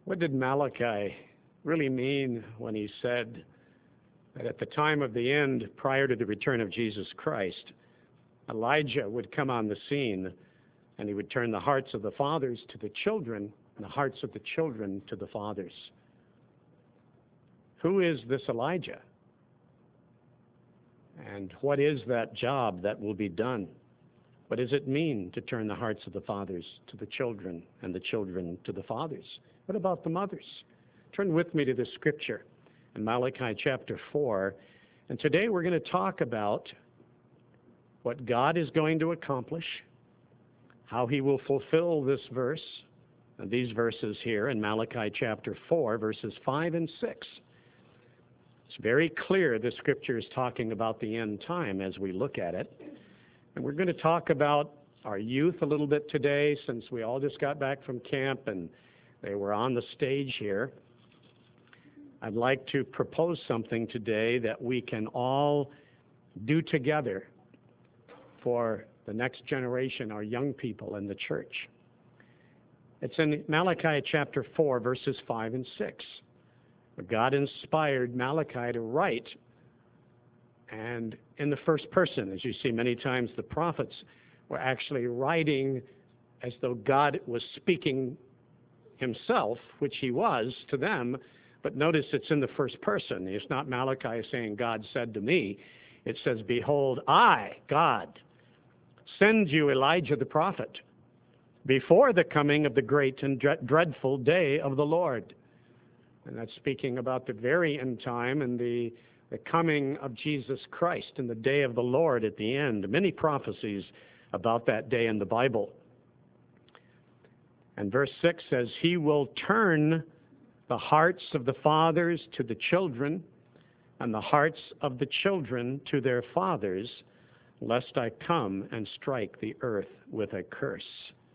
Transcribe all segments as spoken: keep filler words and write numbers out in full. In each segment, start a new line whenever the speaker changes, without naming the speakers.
What did Malachi really mean when he said that at the time of the end, prior to the return of Jesus Christ, Elijah would come on the scene and he would turn the hearts of the fathers to the children and the hearts of the children to the fathers? Who is this Elijah? And what is that job that will be done? What does it mean to turn the hearts of the fathers to the children and the children to the fathers? What about the mothers? Turn with me to the scripture in Malachi chapter four. And today we're going to talk about what God is going to accomplish, how he will fulfill this verse, and these verses here in Malachi chapter four, verses five and six. It's very clear the scripture is talking about the end time as we look at it. And we're going to talk about our youth a little bit today, since we all just got back from camp and they were on the stage here. I'd like to propose something today that we can all do together for the next generation, our young people in the church. It's in Malachi chapter four, verses five and six. God inspired Malachi to write, and in the first person. As you see, many times the prophets were actually writing as though God was speaking himself, which he was to them, but notice it's in the first person. It's not Malachi saying, God said to me. It says, behold, I, God, send you Elijah the prophet before the coming of the great and dreadful day of the Lord. And that's speaking about the very end time and the, the coming of Jesus Christ and the day of the Lord at the end. Many prophecies about that day in the Bible. And verse six says, he will turn the hearts of the fathers to the children and the hearts of the children to their fathers, lest I come and strike the earth with a curse.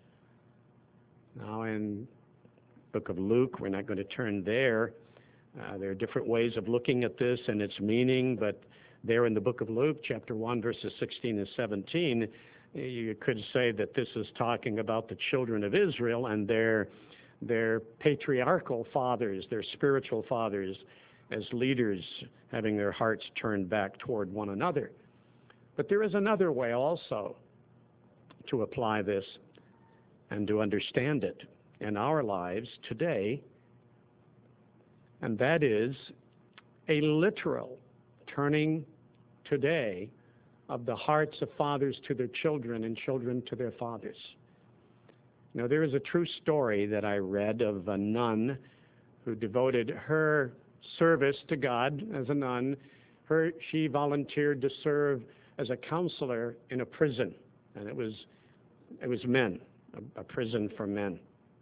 Now in book of Luke, we're not going to turn there. Uh, there are different ways of looking at this and its meaning, but there in the book of Luke, chapter one, verses sixteen and seventeen, you could say that this is talking about the children of Israel and their, their patriarchal fathers, their spiritual fathers, as leaders having their hearts turned back toward one another. But there is another way also to apply this and to understand it in our lives today, and that is a literal turning today of the hearts of fathers to their children and children to their fathers. Now, there is a true story that I read of a nun who devoted her service to God as a nun. Her, she volunteered to serve as a counselor in a prison, and it was, it was men, a, a prison for men.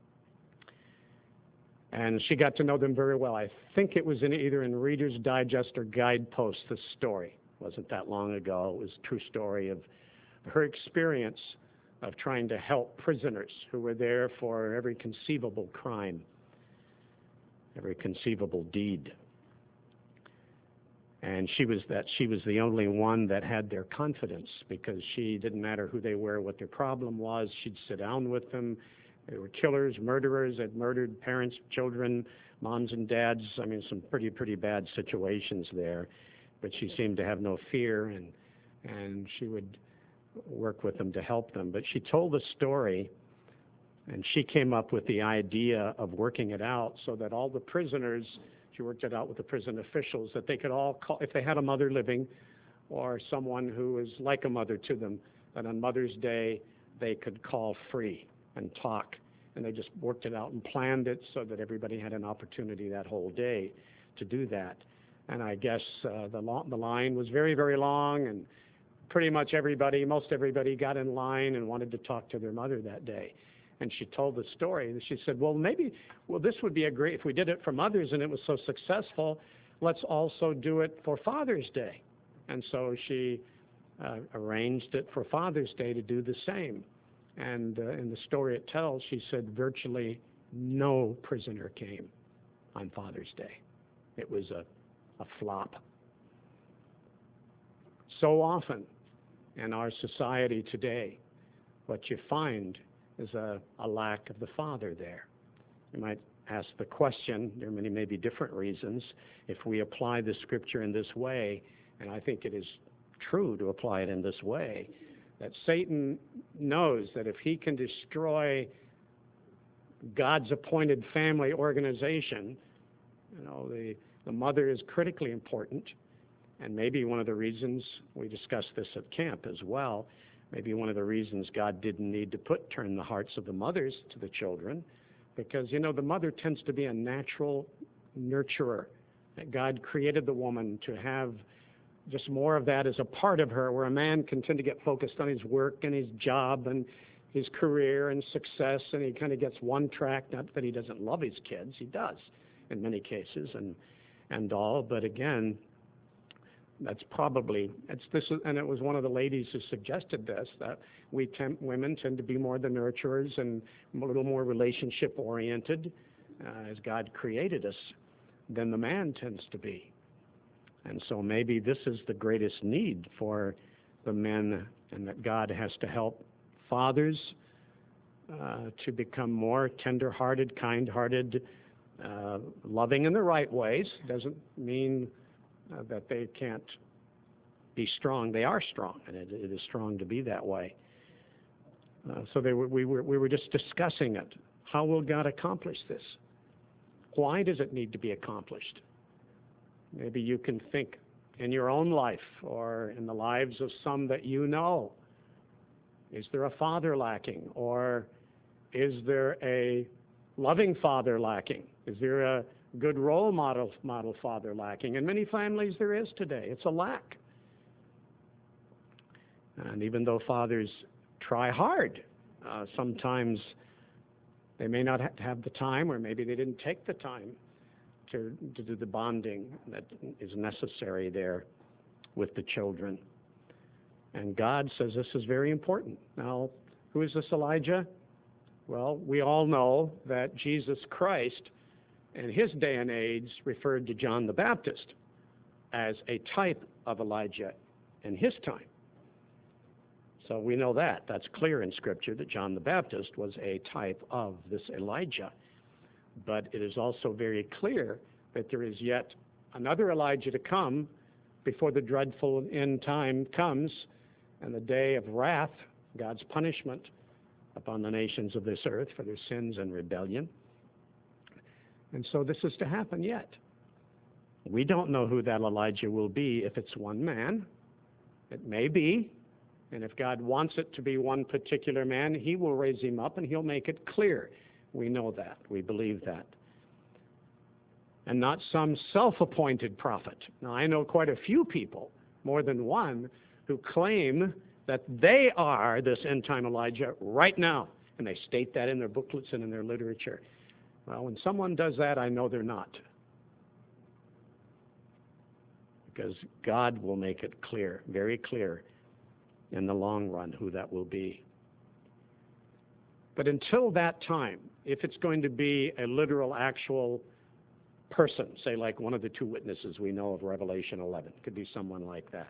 And she got to know them very well. I think it was in either in Reader's Digest or Guidepost, this story. It wasn't that long ago. It was a true story of her experience of trying to help prisoners who were there for every conceivable crime, every conceivable deed. And she was that she was the only one that had their confidence, because she didn't matter who they were, what their problem was. She'd sit down with them. They were killers, murderers, had murdered parents, children, moms and dads. I mean, some pretty, pretty bad situations there. But she seemed to have no fear, and and she would work with them to help them. But she told the story, and she came up with the idea of working it out so that all the prisoners, she worked it out with the prison officials, that they could all call, if they had a mother living or someone who was like a mother to them, that on Mother's Day they could call free and talk. And they just worked it out and planned it so that everybody had an opportunity that whole day to do that. And I guess uh, the, lo- the line was very, very long, and pretty much everybody, most everybody got in line and wanted to talk to their mother that day. And she told the story, and she said, well, maybe, well, this would be a great, if we did it for mothers and it was so successful, let's also do it for Father's Day. And so she uh, arranged it for Father's Day to do the same. And uh, in the story it tells, she said virtually no prisoner came on Father's Day. It was a, a flop. So often in our society today, what you find is a, a lack of the father there. You might ask the question, there many may be different reasons, if we apply the scripture in this way, and I think it is true to apply it in this way, that Satan knows that if he can destroy God's appointed family organization, you know, the, the mother is critically important, and maybe one of the reasons, we discussed this at camp as well, maybe one of the reasons God didn't need to put turn the hearts of the mothers to the children, because, you know, the mother tends to be a natural nurturer. That God created the woman to have just more of that as a part of her, where a man can tend to get focused on his work and his job and his career and success, and he kind of gets one track. Not that he doesn't love his kids, he does in many cases and and all, but again, that's probably, it's this, and it was one of the ladies who suggested this, that we tend, women tend to be more the nurturers and a little more relationship oriented, uh, as God created us, than the man tends to be. And so maybe this is the greatest need for the men, and that God has to help fathers uh, to become more tender-hearted, kind-hearted, uh, loving in the right ways. Doesn't mean uh, that they can't be strong. They are strong, and it, it is strong to be that way. Uh, so they were, we, were, we were just discussing it. How will God accomplish this? Why does it need to be accomplished? Maybe you can think in your own life or in the lives of some that you know. Is there a father lacking? Or is there a loving father lacking? Is there a good role model, model father lacking? In many families there is today. It's a lack. And even though fathers try hard, uh, sometimes they may not have the time, or maybe they didn't take the time to, to do the bonding that is necessary there with the children. And God says this is very important. Now, who is this Elijah? Well, we all know that Jesus Christ in his day and age referred to John the Baptist as a type of Elijah in his time. So we know that. That's clear in Scripture that John the Baptist was a type of this Elijah. But it is also very clear that there is yet another Elijah to come before the dreadful end time comes and the day of wrath, God's punishment upon the nations of this earth for their sins and rebellion. And so this is to happen yet. We don't know who that Elijah will be if it's one man. It may be. And if God wants it to be one particular man, he will raise him up and he'll make it clear. We know that. We believe that. And not some self-appointed prophet. Now, I know quite a few people, more than one, who claim that they are this end-time Elijah right now. And they state that in their booklets and in their literature. Well, when someone does that, I know they're not. Because God will make it clear, very clear, in the long run who that will be. But until that time, if it's going to be a literal, actual person, say like one of the two witnesses we know of Revelation eleven, it could be someone like that.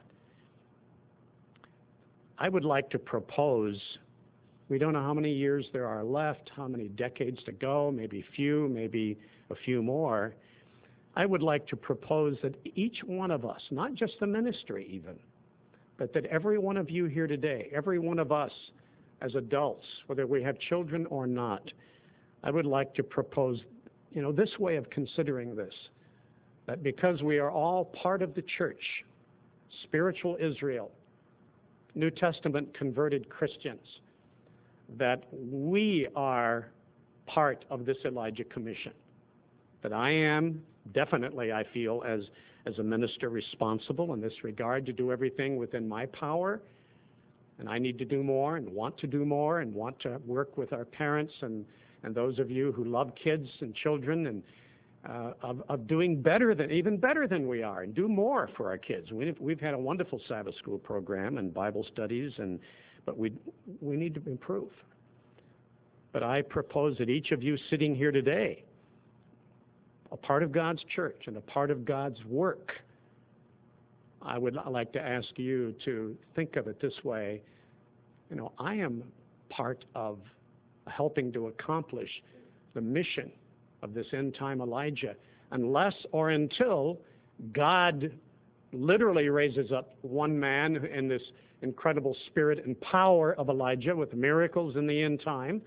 I would like to propose, we don't know how many years there are left, how many decades to go, maybe few, maybe a few more. I would like to propose that each one of us, not just the ministry even, but that every one of you here today, every one of us as adults, whether we have children or not, I would like to propose, you know, this way of considering this, that because we are all part of the church, spiritual Israel, New Testament converted Christians, that we are part of this Elijah Commission, that I am definitely, I feel, as as a minister responsible in this regard to do everything within my power, and I need to do more and want to do more and want to work with our parents and, and those of you who love kids and children and uh, of, of doing better than, even better than we are, and do more for our kids. We've, we've had a wonderful Sabbath school program and Bible studies, and but we we need to improve. But I propose that each of you sitting here today, a part of God's church and a part of God's work, I would like to ask you to think of it this way. You know, I am part of helping to accomplish the mission of this end-time Elijah, unless or until God literally raises up one man in this incredible spirit and power of Elijah with miracles in the end time.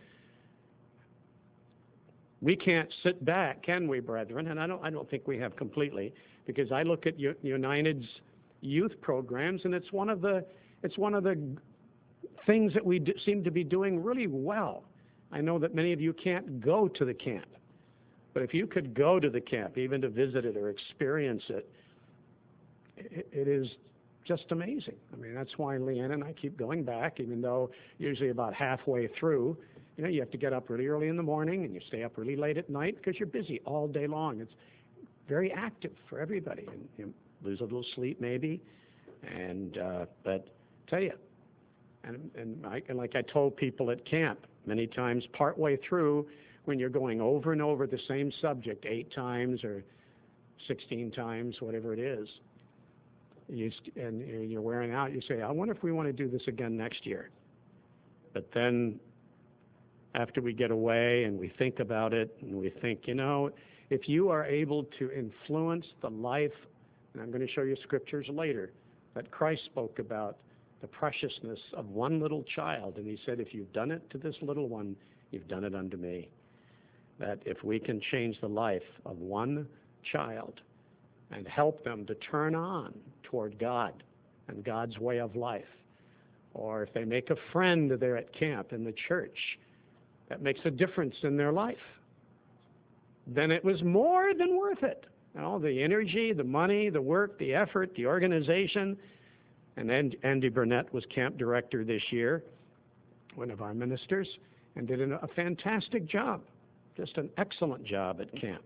We can't sit back, can we, brethren? And I don't, I don't think we have completely, because I look at U- United's youth programs, and it's one of the, it's one of the things that we do, seem to be doing really well. I know that many of you can't go to the camp, but if you could go to the camp, even to visit it or experience it, it, it is just amazing. I mean, that's why Leanne and I keep going back, even though usually about halfway through, you know, you have to get up really early in the morning and you stay up really late at night because you're busy all day long. It's very active for everybody, and you lose a little sleep maybe, and uh, but tell you, and and, I, and like I told people at camp many times, partway through, when you're going over and over the same subject eight times or sixteen times, whatever it is, you st- and you're wearing out, you say, I wonder if we want to do this again next year. But then after we get away and we think about it, and we think, you know, if you are able to influence the life, and I'm going to show you scriptures later, that Christ spoke about the preciousness of one little child, and he said, if you've done it to this little one, you've done it unto me. That if we can change the life of one child and help them to turn on toward God and God's way of life, or if they make a friend there at camp in the church that makes a difference in their life, then it was more than worth it. You know, the energy, the money, the work, the effort, the organization. And Andy Burnett was camp director this year, one of our ministers, and did a fantastic job, just an excellent job at camp.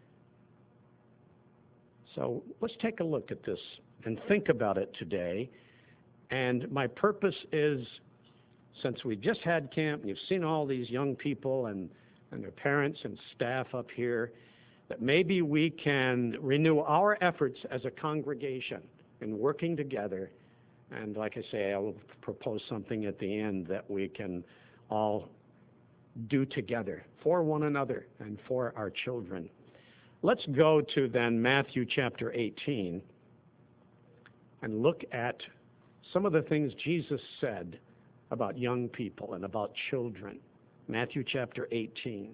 So let's take a look at this and think about it today. And my purpose is, since we just had camp, and you've seen all these young people and, and their parents and staff up here, that maybe we can renew our efforts as a congregation in working together. And like I say, I will propose something at the end that we can all do together for one another and for our children. Let's go to then Matthew chapter eighteen and look at some of the things Jesus said about young people and about children. Matthew chapter eighteen.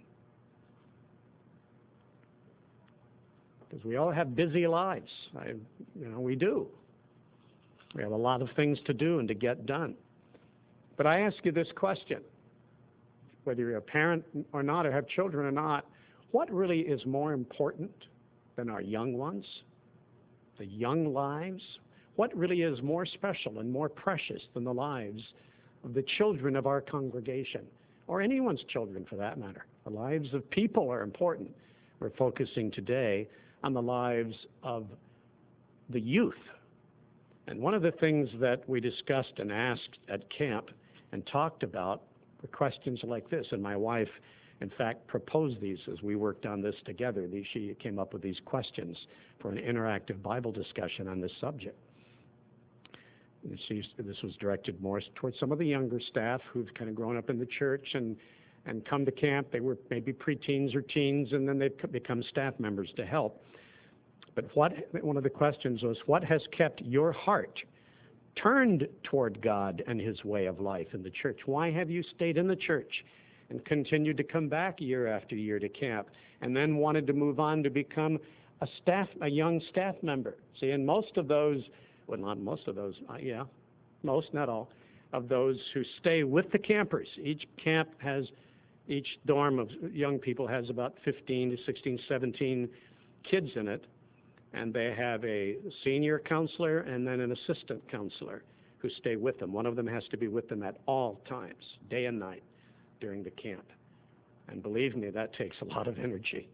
Because we all have busy lives. I, you know, we do. We have a lot of things to do and to get done. But I ask you this question, whether you're a parent or not, or have children or not, what really is more important than our young ones, the young lives? What really is more special and more precious than the lives of the children of our congregation, or anyone's children for that matter? The lives of people are important. We're focusing today on the lives of the youth. And one of the things that we discussed and asked at camp and talked about were questions like this. And my wife, in fact, proposed these as we worked on this together. She came up with these questions for an interactive Bible discussion on this subject. And she, this was directed more towards some of the younger staff who've kind of grown up in the church and, and come to camp. They were maybe preteens or teens, and then they've become staff members to help. But what, one of the questions was, what has kept your heart turned toward God and his way of life in the church? Why have you stayed in the church and continued to come back year after year to camp, and then wanted to move on to become a staff, a young staff member? See, and most of those, well, not most of those, uh, yeah, most, not all, of those who stay with the campers. Each camp has, each dorm of young people has about fifteen to sixteen, seventeen kids in it. And they have a senior counselor and then an assistant counselor who stay with them. One of them has to be with them at all times, day and night, during the camp. And believe me, that takes a lot of energy.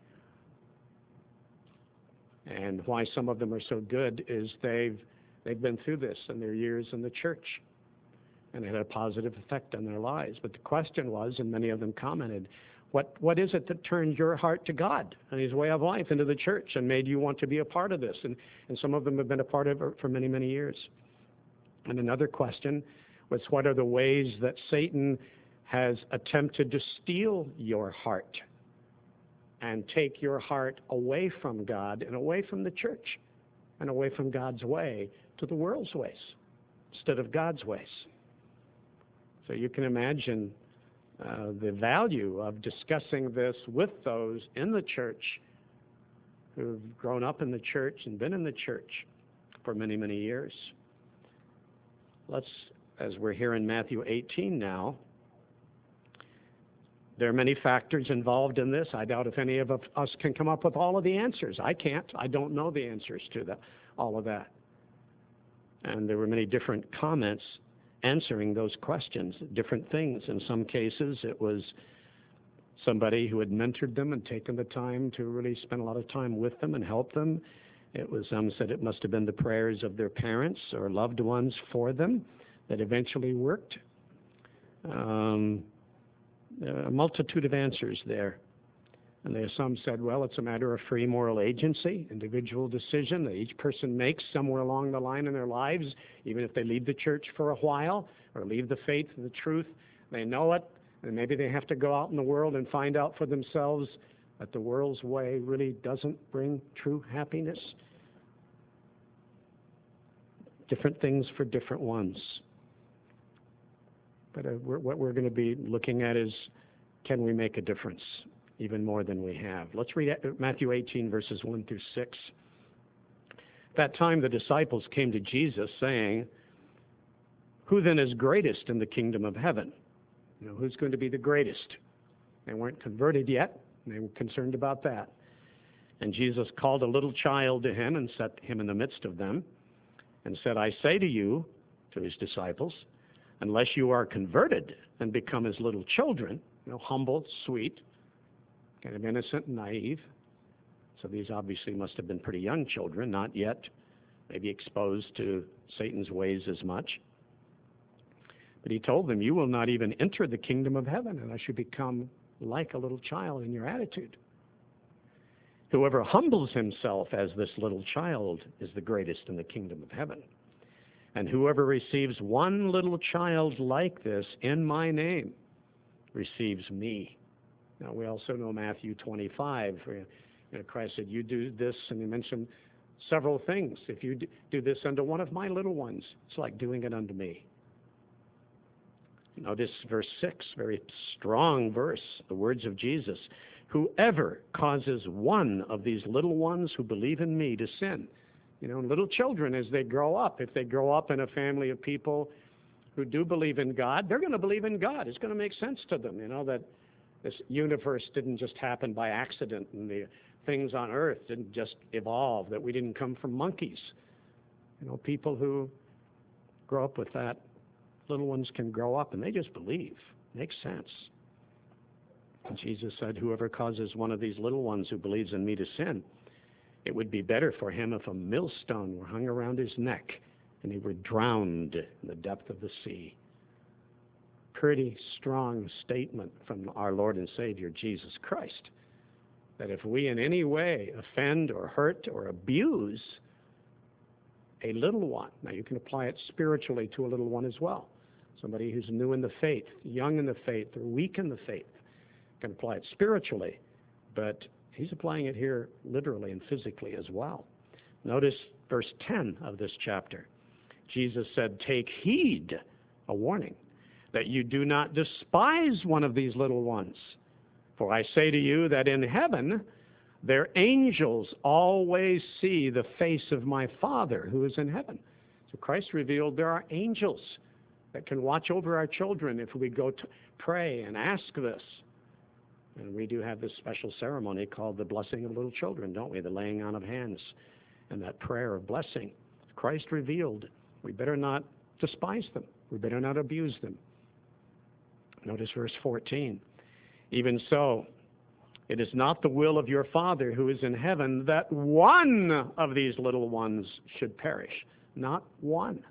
And why some of them are so good is they've, they've been through this in their years in the church, and it had a positive effect on their lives. But the question was, and many of them commented, What what is it that turned your heart to God and his way of life into the church and made you want to be a part of this? And, and some of them have been a part of it for many, many years. And another question was, what are the ways that Satan has attempted to steal your heart and take your heart away from God and away from the church and away from God's way to the world's ways instead of God's ways. So you can imagine uh, the value of discussing this with those in the church who've grown up in the church and been in the church for many, many years. Let's, as we're here in Matthew eighteen now, there are many factors involved in this. I doubt if any of us can come up with all of the answers. I can't. I don't know the answers to the, all of that. And there were many different comments answering those questions, different things. In some cases, it was somebody who had mentored them and taken the time to really spend a lot of time with them and help them. It was some said it must have been the prayers of their parents or loved ones for them that eventually worked. Um, a multitude of answers there. And there some said, well, it's a matter of free moral agency, individual decision that each person makes somewhere along the line in their lives, even if they leave the church for a while or leave the faith and the truth. They know it, and maybe they have to go out in the world and find out for themselves that the world's way really doesn't bring true happiness. Different things for different ones. But uh, we're, what we're going to be looking at is, can we make a difference even more than we have? Let's read Matthew eighteen, verses one through six. At that time the disciples came to Jesus, saying, who then is greatest in the kingdom of heaven? You know, who's going to be the greatest? They weren't converted yet. They were concerned about that. And Jesus called a little child to him and set him in the midst of them and said, I say to you, to his disciples, unless you are converted and become as little children, you know, humble, sweet, kind of innocent and naive. So these obviously must have been pretty young children, not yet maybe exposed to Satan's ways as much. But he told them, you will not even enter the kingdom of heaven unless you become like a little child in your attitude. Whoever humbles himself as this little child is the greatest in the kingdom of heaven. And whoever receives one little child like this in my name receives me. Now, we also know Matthew twenty-five, where you know, Christ said, you do this, and he mentioned several things. If you do this unto one of my little ones, it's like doing it unto me. Notice verse six, very strong verse, the words of Jesus. Whoever causes one of these little ones who believe in me to sin. You know, little children, as they grow up, if they grow up in a family of people who do believe in God, they're going to believe in God. It's going to make sense to them, you know, that this universe didn't just happen by accident, and the things on earth didn't just evolve, that we didn't come from monkeys. You know, people who grow up with that, little ones can grow up and they just believe. Makes sense. And Jesus said, whoever causes one of these little ones who believes in me to sin, it would be better for him if a millstone were hung around his neck and he were drowned in the depth of the sea. Pretty strong statement from our Lord and Savior, Jesus Christ, that if we in any way offend or hurt or abuse a little one, now you can apply it spiritually to a little one as well, somebody who's new in the faith, young in the faith, or weak in the faith, can apply it spiritually, but he's applying it here literally and physically as well. Notice verse ten of this chapter. Jesus said, take heed, a warning, that you do not despise one of these little ones. For I say to you that in heaven their angels always see the face of my Father who is in heaven. So Christ revealed there are angels that can watch over our children if we go to pray and ask this. And we do have this special ceremony called the blessing of little children, don't we? The laying on of hands and that prayer of blessing. Christ revealed. We better not despise them. We better not abuse them. Notice verse fourteen. Even so, it is not the will of your Father who is in heaven that one of these little ones should perish. Not one.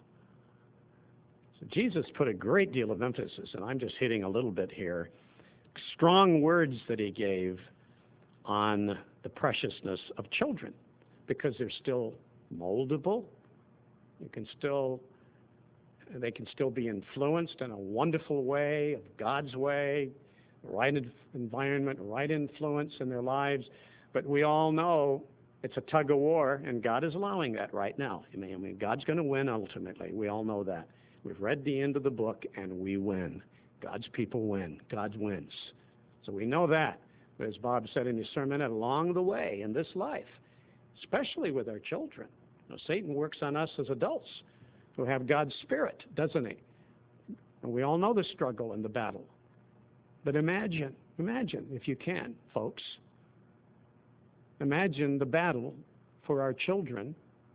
So Jesus put a great deal of emphasis, and I'm just hitting a little bit here, strong words that he gave on the preciousness of children, because they're still moldable. You can still, they can still be influenced in a wonderful way, of God's way. right environment, right influence in their lives. But we all know it's a tug of war, and God is allowing that right now. I mean, I mean God's going to win ultimately. We all know that. We've read the end of the book, and we win. God's people win. God wins. So we know that. But as Bob said in his sermon, along the way in this life, especially with our children, you know, Satan works on us as adults who have God's Spirit, doesn't he? And we all know the struggle and the battle. But imagine, imagine, if you can, folks, imagine the battle for our children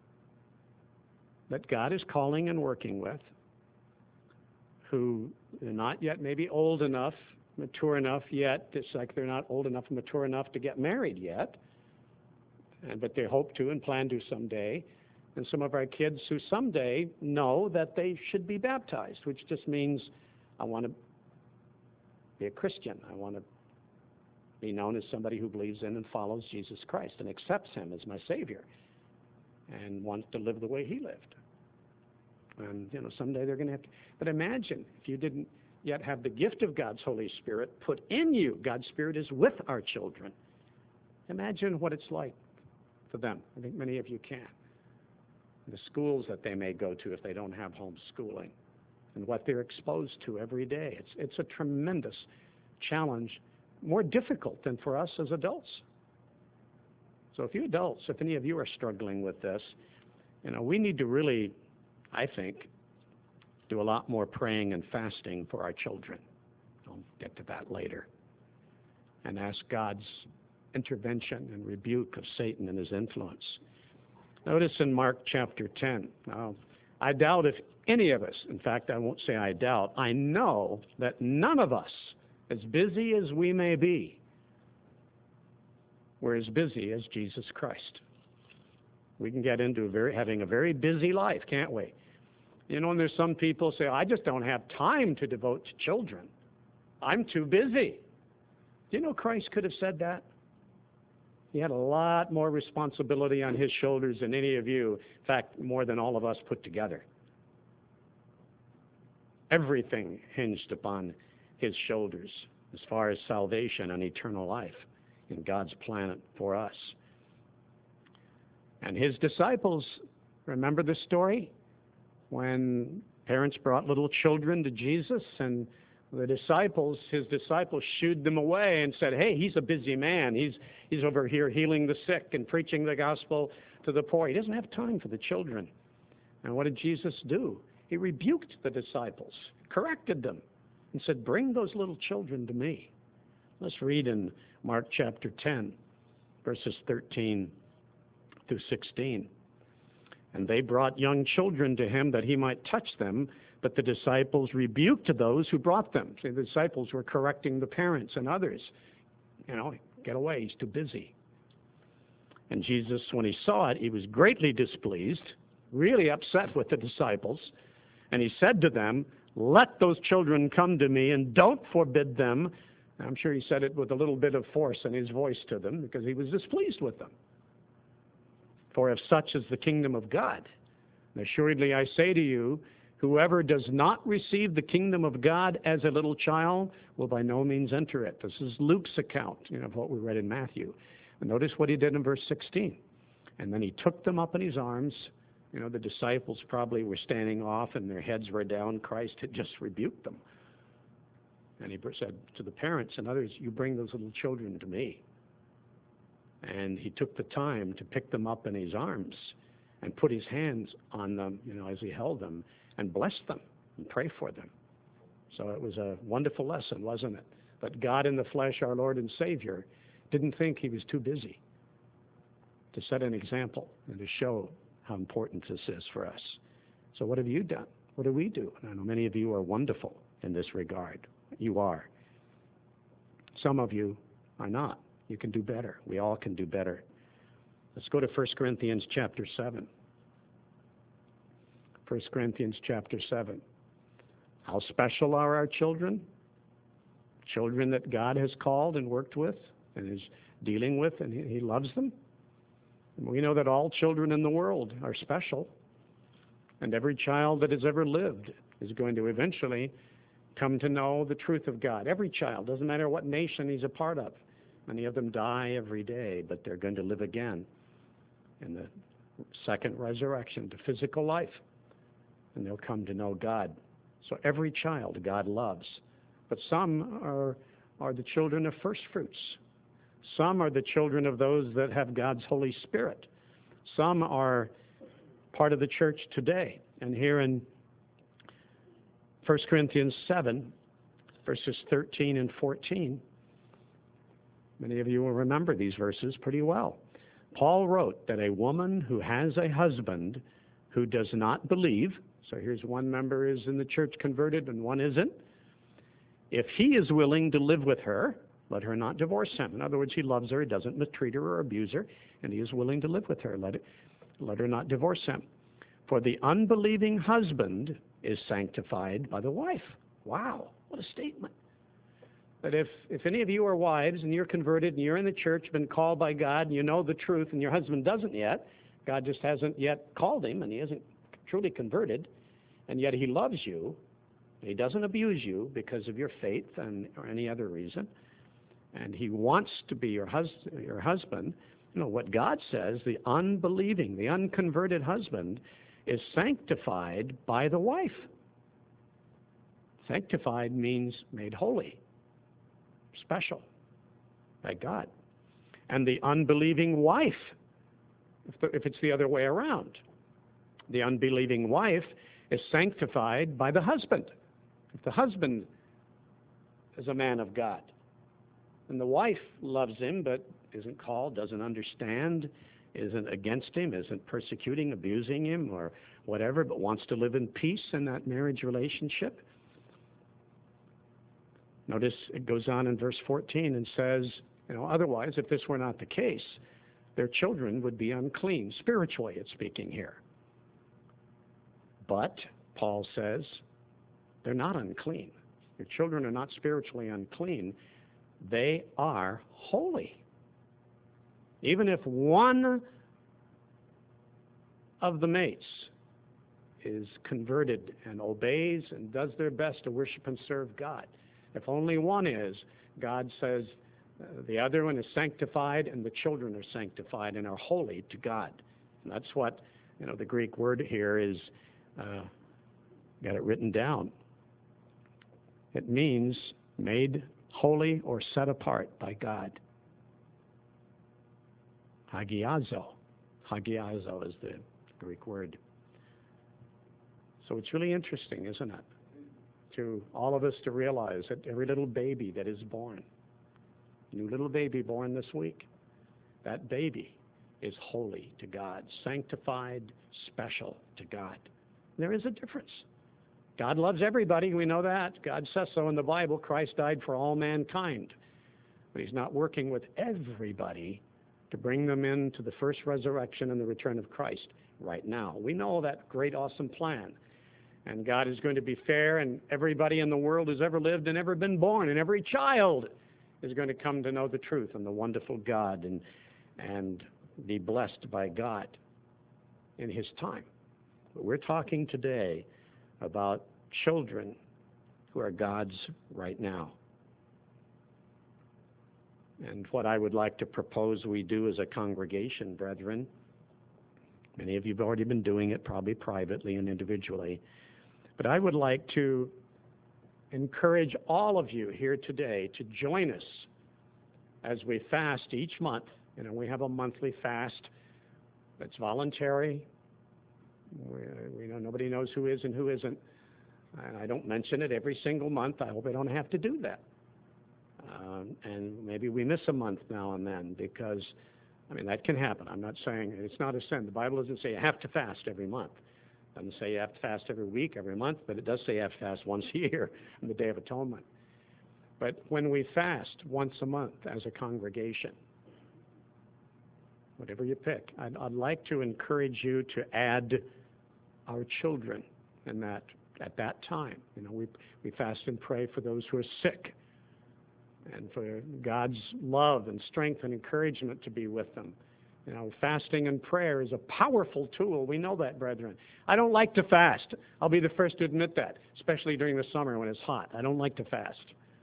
that God is calling and working with, who are not yet maybe old enough, mature enough yet. It's like they're not old enough and mature enough to get married yet, and, but they hope to and plan to someday. And some of our kids who someday know that they should be baptized, which just means I want to be a Christian. I want to be known as somebody who believes in and follows Jesus Christ and accepts him as my Savior and wants to live the way he lived. And, you know, someday they're going to have to. But imagine if you didn't yet have the gift of God's Holy Spirit put in you. God's Spirit is with our children. Imagine what it's like for them. I think many of you can. The schools that they may go to if they don't have homeschooling, and what they're exposed to every day. It's, it's a tremendous challenge, more difficult than for us as adults. So if you adults, if any of you are struggling with this, you know, we need to really, I think, do a lot more praying and fasting for our children. I'll get to that later. And ask God's intervention and rebuke of Satan and his influence. Notice in Mark chapter ten. Now, I doubt if any of us, in fact, I won't say I doubt, I know that none of us, as busy as we may be, we're as busy as Jesus Christ. We can get into a very, having a very busy life, can't we? You know, and there's some people say, I just don't have time to devote to children. I'm too busy. Do you know Christ could have said that? He had a lot more responsibility on his shoulders than any of you. In fact, more than all of us put together. Everything hinged upon his shoulders as far as salvation and eternal life in God's plan for us. And his disciples, remember the story? When parents brought little children to Jesus, and the disciples, his disciples shooed them away and said, hey, he's a busy man. He's, he's over here healing the sick and preaching the gospel to the poor. He doesn't have time for the children. And what did Jesus do? He rebuked the disciples, corrected them, and said, bring those little children to me. Let's read in Mark chapter ten, verses thirteen through sixteen. And they brought young children to him that he might touch them, but the disciples rebuked those who brought them. See, the disciples were correcting the parents and others. You know, get away, he's too busy. And Jesus, when he saw it, he was greatly displeased, really upset with the disciples. And he said to them, let those children come to me and don't forbid them. I'm sure he said it with a little bit of force in his voice to them because he was displeased with them. For if such is the kingdom of God, and assuredly I say to you, whoever does not receive the kingdom of God as a little child will by no means enter it. This is Luke's account, you know, of what we read in Matthew. And notice what he did in verse sixteen. And then he took them up in his arms. You know, the disciples probably were standing off and their heads were down. Christ had just rebuked them. And he said to the parents and others, you bring those little children to me. And he took the time to pick them up in his arms and put his hands on them, you know, as he held them, and bless them and pray for them. So it was a wonderful lesson, wasn't it? But God in the flesh, our Lord and Savior, didn't think he was too busy to set an example and to show how important this is for us. So what have you done? What do we do? And I know many of you are wonderful in this regard. You are. Some of you are not. You can do better. We all can do better. Let's go to First Corinthians chapter seven. First Corinthians chapter seven. How special are our children? Children that God has called and worked with and is dealing with, and he, he loves them. And we know that all children in the world are special, and every child that has ever lived is going to eventually come to know the truth of God. Every child, doesn't matter what nation he's a part of. Many of them die every day, but they're going to live again in the second resurrection to physical life, and they'll come to know God. So every child God loves. But some are, are the children of first fruits. Some are the children of those that have God's Holy Spirit. Some are part of the church today. And here in First Corinthians seven, verses thirteen and fourteen, many of you will remember these verses pretty well. Paul wrote that a woman who has a husband who does not believe, so here's one member is in the church converted and one isn't, if he is willing to live with her, let her not divorce him. In other words, he loves her, he doesn't mistreat her or abuse her, and he is willing to live with her. Let, it, let her not divorce him. For the unbelieving husband is sanctified by the wife. Wow, what a statement. That if, if any of you are wives and you're converted and you're in the church, been called by God, and you know the truth, and your husband doesn't yet, God just hasn't yet called him, and he isn't truly converted, and yet he loves you, he doesn't abuse you because of your faith and or any other reason, and he wants to be your, hus- your husband, you know, what God says, the unbelieving, the unconverted husband is sanctified by the wife. Sanctified means made holy, special by God. And the unbelieving wife, if, the, if it's the other way around, the unbelieving wife is sanctified by the husband. If the husband is a man of God, and the wife loves him but isn't called, doesn't understand, isn't against him, isn't persecuting, abusing him, or whatever, but wants to live in peace in that marriage relationship. Notice it goes on in verse fourteen and says, you know, otherwise, if this were not the case, their children would be unclean. Spiritually, it's speaking here. But, Paul says, they're not unclean. Your children are not spiritually unclean. They are holy. Even if one of the mates is converted and obeys and does their best to worship and serve God, if only one is, God says uh, the other one is sanctified and the children are sanctified and are holy to God. And that's what, you know, the Greek word here is, uh, got it written down. It means made holy or set apart by God. Hagiazo. Hagiazo is the Greek word. So it's really interesting, isn't it? To all of us to realize that every little baby that is born, new little baby born this week, that baby is holy to God, sanctified, special to God. There is a difference. God loves everybody, we know that. God says so in the Bible. Christ died for all mankind. But he's not working with everybody to bring them into the first resurrection and the return of Christ right now. We know that great, awesome plan. And God is going to be fair, and everybody in the world who's ever lived and ever been born, and every child is going to come to know the truth and the wonderful God and, and be blessed by God in his time. But we're talking today about children who are God's right now. And what I would like to propose we do as a congregation, brethren, many of you have already been doing it, probably privately and individually, but I would like to encourage all of you here today to join us as we fast each month. You know, we have a monthly fast that's voluntary. We, we know nobody knows who is and who isn't. And I don't mention it every single month. I hope I don't have to do that. Um, and maybe we miss a month now and then because, I mean, that can happen. I'm not saying it's not a sin. The Bible doesn't say you have to fast every month. It doesn't say you have to fast every week, every month, but it does say you have to fast once a year on the Day of Atonement. But when we fast once a month as a congregation, whatever you pick, I'd, I'd like to encourage you to add our children in that at that time. You know, we we fast and pray for those who are sick, and for God's love and strength and encouragement to be with them, You know, fasting and prayer is a powerful tool. We know that, brethren. I don't like to fast. I'll be the first to admit that, especially during the summer when it's hot. I don't like to fast.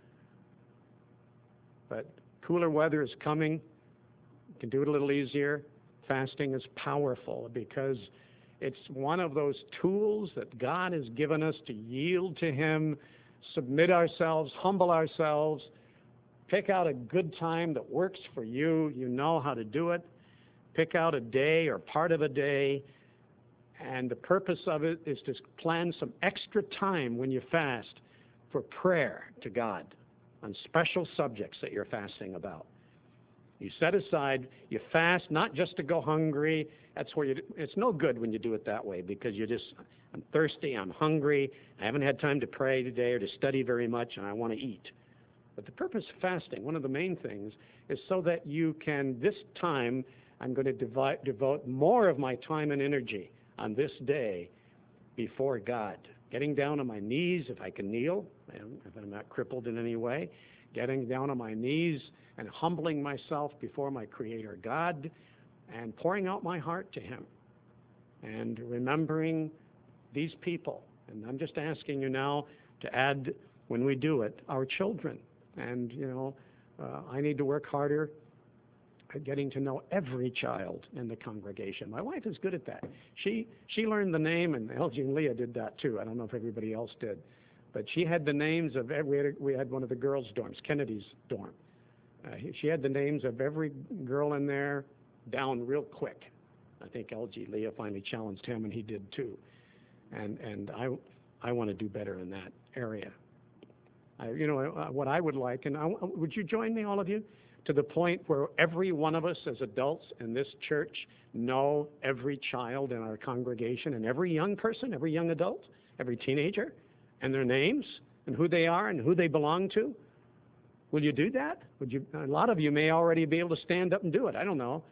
But cooler weather is coming. You can do it a little easier. Fasting is powerful because it's one of those tools that God has given us to yield to Him, submit ourselves, humble ourselves, pick out a good time that works for you. You know how to do it. Pick out a day or part of a day, and the purpose of it is to plan some extra time when you fast for prayer to God on special subjects that you're fasting about. You set aside, you fast not just to go hungry. That's where you, it's no good when you do it that way because you just, I'm thirsty, I'm hungry, I haven't had time to pray today or to study very much, and I want to eat. But the purpose of fasting, one of the main things, is so that you can, this time, I'm going to devote, devote more of my time and energy on this day before God. Getting down on my knees, if I can kneel, if I'm not crippled in any way, getting down on my knees and humbling myself before my Creator God and pouring out my heart to Him and remembering these people. And I'm just asking you now to add, when we do it, our children. And, you know, uh, I need to work harder at getting to know every child in the congregation. My wife is good at that. She she learned the name, and Elgie and Leah did that too. I don't know if everybody else did. But she had the names of every, we had, we had one of the girls' dorms, Kennedy's dorm. Uh, she had the names of every girl in there down real quick. I think Elgie, Leah finally challenged him, and he did too. And and I I want to do better in that area. I, you know, uh, what I would like, and I, would you join me, all of you, to the point where every one of us as adults in this church know every child in our congregation and every young person, every young adult, every teenager, and their names and who they are and who they belong to? Will you do that? Would you? A lot of you may already be able to stand up and do it. I don't know.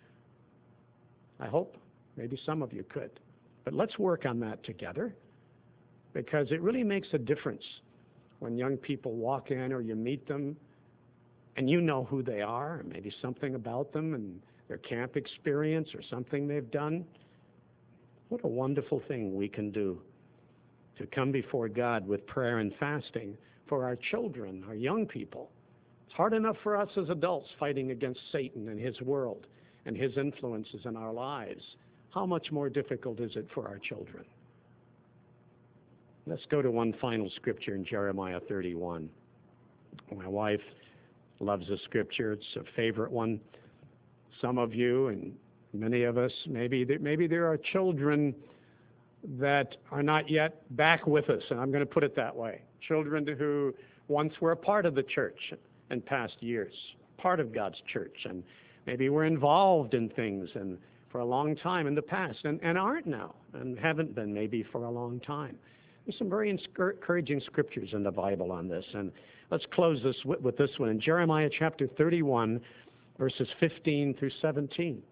I hope. Maybe some of you could. But let's work on that together, because it really makes a difference when young people walk in or you meet them and you know who they are, or maybe something about them and their camp experience or something they've done. What a wonderful thing we can do to come before God with prayer and fasting for our children, our young people. It's hard enough for us as adults fighting against Satan and his world and his influences in our lives. How much more difficult is it for our children? Let's go to one final scripture in Jeremiah thirty-one. My wife loves this scripture. It's a favorite one. Some of you and many of us, maybe there, maybe there are children that are not yet back with us, and I'm going to put it that way. Children who once were a part of the church in past years, part of God's church, and maybe were involved in things and for a long time in the past, and, and aren't now, and haven't been maybe for a long time. There's some very encouraging scriptures in the Bible on this, and let's close this with, with this one in Jeremiah chapter thirty-one, verses fifteen through seventeen.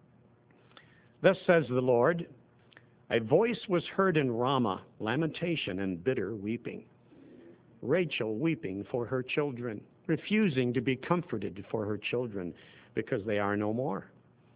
Thus says the Lord, a voice was heard in Ramah, lamentation and bitter weeping. Rachel weeping for her children, refusing to be comforted for her children, because they are no more.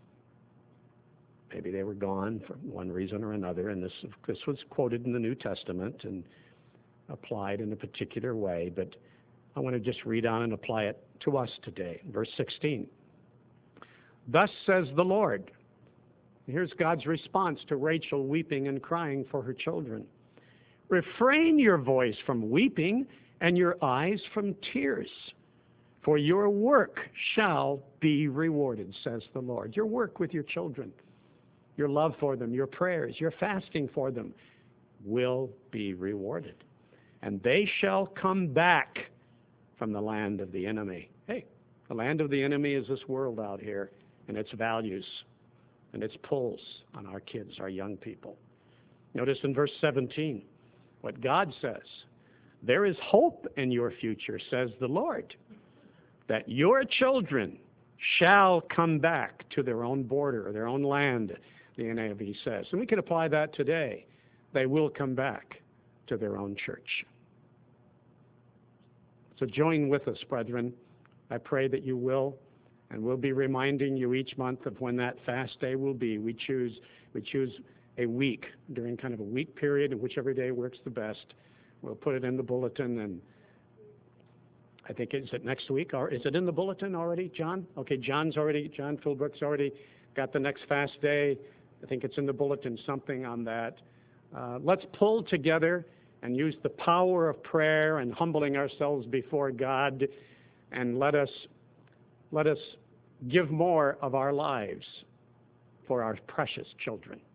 Maybe they were gone for one reason or another, and this this was quoted in the New Testament and applied in a particular way, but I want to just read on and apply it to us today. Verse sixteen. Thus says the Lord. Here's God's response to Rachel weeping and crying for her children. Refrain your voice from weeping and your eyes from tears, for your work shall be rewarded, says the Lord. Your work with your children, your love for them, your prayers, your fasting for them will be rewarded. And they shall come back from the land of the enemy. Hey, the land of the enemy is this world out here and its values and its pulls on our kids, our young people. Notice in verse seventeen what God says. There is hope in your future, says the Lord, that your children shall come back to their own border, their own land, the N I V says. And we can apply that today. They will come back to their own church. So join with us, brethren. I pray that you will, And we'll be reminding you each month of when that fast day will be. We choose, we choose a week during kind of a week period, and whichever day works the best. We'll put it in the bulletin, and I think, is it next week, or is it in the bulletin already, John? Okay, John's already, John Philbrook's already got the next fast day. I think it's in the bulletin, something on that. Uh, let's pull together and use the power of prayer and humbling ourselves before God, and let us, let us give more of our lives for our precious children.